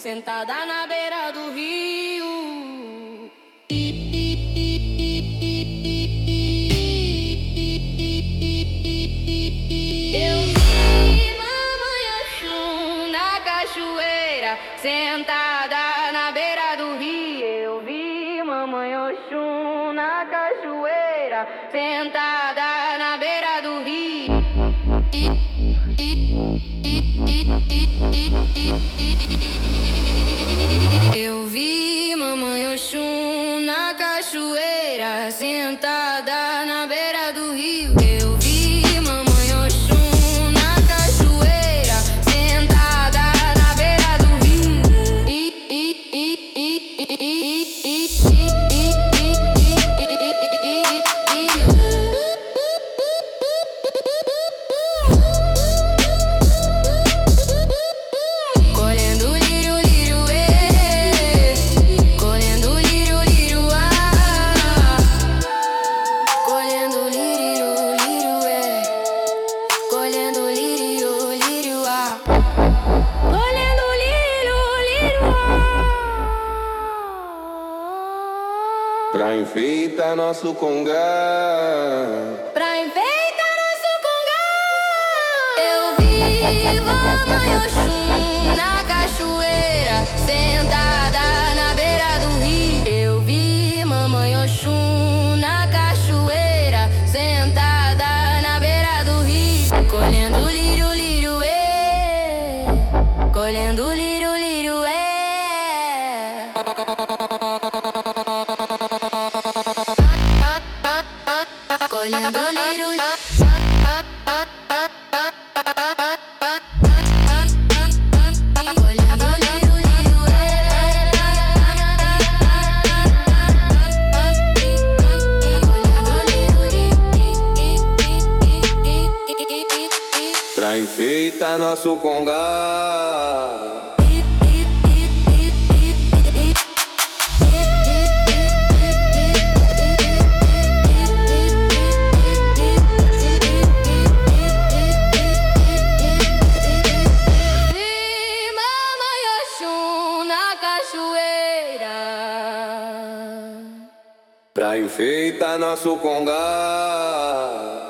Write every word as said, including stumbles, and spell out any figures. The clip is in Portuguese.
sentada na beira do rio. Eu vi mamãe Oxum na cachoeira, sentada na beira do rio. Eu vi mamãe Oxum na cachoeira, sentada na beira do rio. Eu vi mamãe Oxum na cachoeira, sentada na beira do rio. Eu vi mamãe Oxum na cachoeira, sentada na beira do rio. Colhendo lírio, lírio, ê. Colhendo lírio, lírio, ah. Colhendo lírio, lírio, ê. Colhendo lírio, lírio, ah. Colhendo lírio, lírio, ah. Pra enfeitar nosso congá, Pra enfeitar nosso congá. Eu vi mamãe Oxum na cachoeira, sentada na beira do rio. Eu vi mamãe Oxum na cachoeira, sentada na beira do rio. Colhendo lírio, lírio, ê. Colhendo lírio, lírio, ê. Colhendo lírio, colhendo lírio, lírio, pra enfeitar nosso congá. Vi mamãe Oxum na cachoeira, Pra enfeitar nosso congá.